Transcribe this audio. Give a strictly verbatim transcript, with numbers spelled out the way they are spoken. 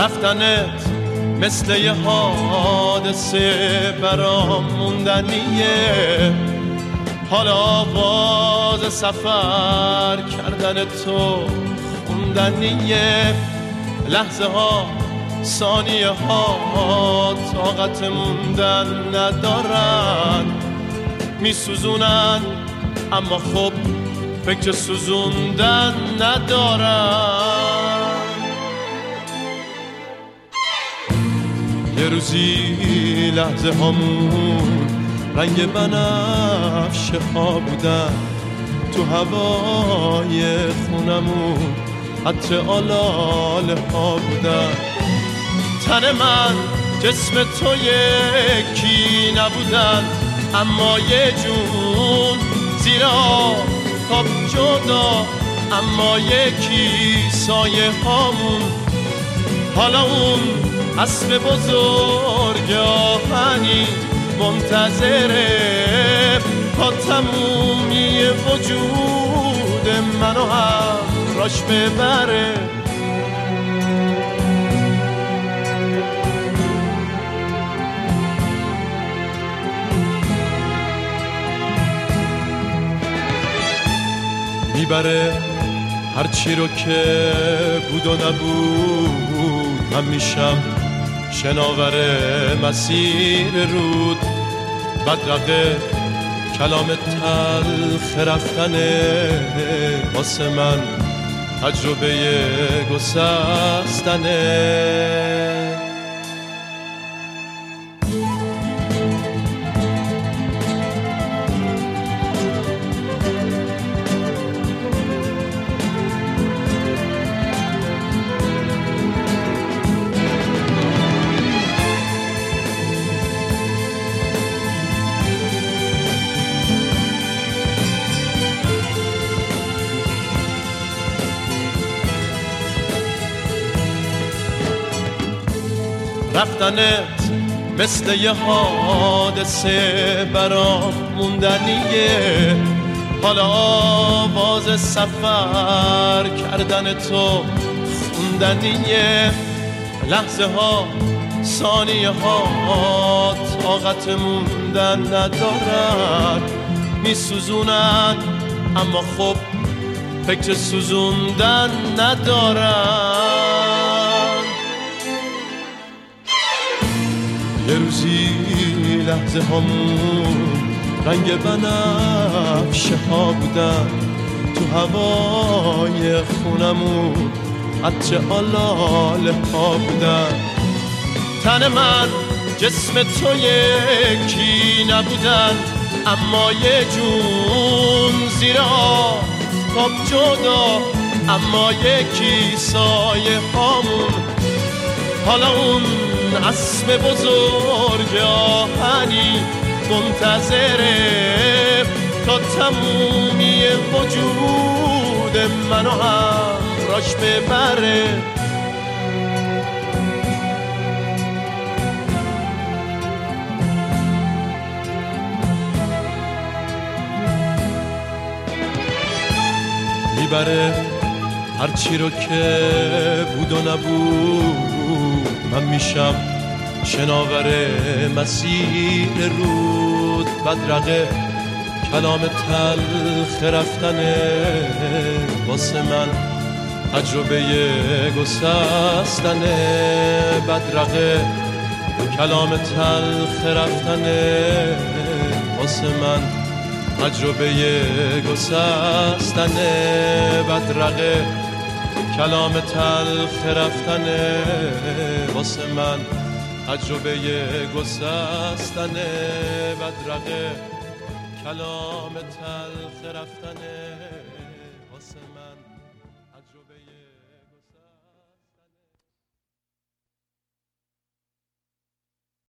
رفتنت مثل یه حادثه برام موندنیه، حالا آواز سفر کردن تو خوندنیه. لحظه ها ثانیه ها طاقت موندن ندارن، میسوزونن اما خب فکر سوزوندن ندارن. یه روزی لحظه هامون رنگ بنفشه ها بودن، تو هوای خونمون حتی آلاله ها بودن. تن من جسم تو یکی نبودن، اما یه جون زیر آفتاب جدا، اما یکی سایه هامون. حالا اون اسب بزرگ آهنی منتظره تا تمومی وجود منو همراش ببره. میبره هرچی رو که بود و نبود، من میشم شناور مسیر رود. بدرقه کلام تلخ رفتنه، واسه من تجربه گسستنه. رفتنت مثل یه حادثه برام موندنیه، حالا آواز سفر کردن تو خوندنیه. لحظه ها ثانیه ها طاقت موندن ندارن، میسوزونن اما خب فکر سوزوندن ندارن. یه روزی لحظه هامون رنگ بنفشه ها بودن، تو هوای خونمون عطر آلاله ها بودن. تن من جسم تو یکی نبودن، اما یه جون زیر آفتاب جدا، اما یکی سایه هامون. حالا اون اسب بزرگ آهنی منتظره تا تمومی وجود منو همراش ببره. میبره هرچی رو که بود و نبود، من میشم شناور مسیر رود. بدرقه کلام تلخ رفتنه، واسه من تجربه گسستنه. بدرقه کلام تلخ رفتنه، واسه من تجربه گسستنه. بدرقه کلام تلخ رفتنه، واسه من تجربه گسستنه. بدرقه کلام تلخ رفتنه.